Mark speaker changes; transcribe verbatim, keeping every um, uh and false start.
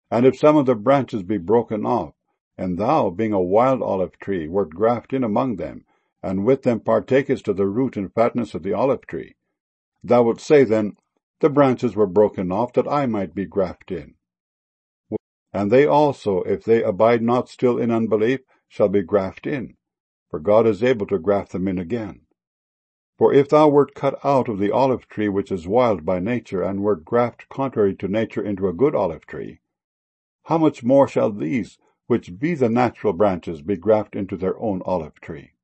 Speaker 1: And if some of the branches be broken off, and thou, being a wild olive tree, wert grafted in among them, and with them partakest of the root and fatness of the olive tree, thou wilt say then, The branches were broken off, that I might be grafted in. And they also, if they abide not still in unbelief, shall be grafted in, for God is able to graft them in again. For if thou wert cut out of the olive tree which is wild by nature, and wert grafted contrary to nature into a good olive tree, how much more shall these, which be the natural branches, be grafted into their own olive tree?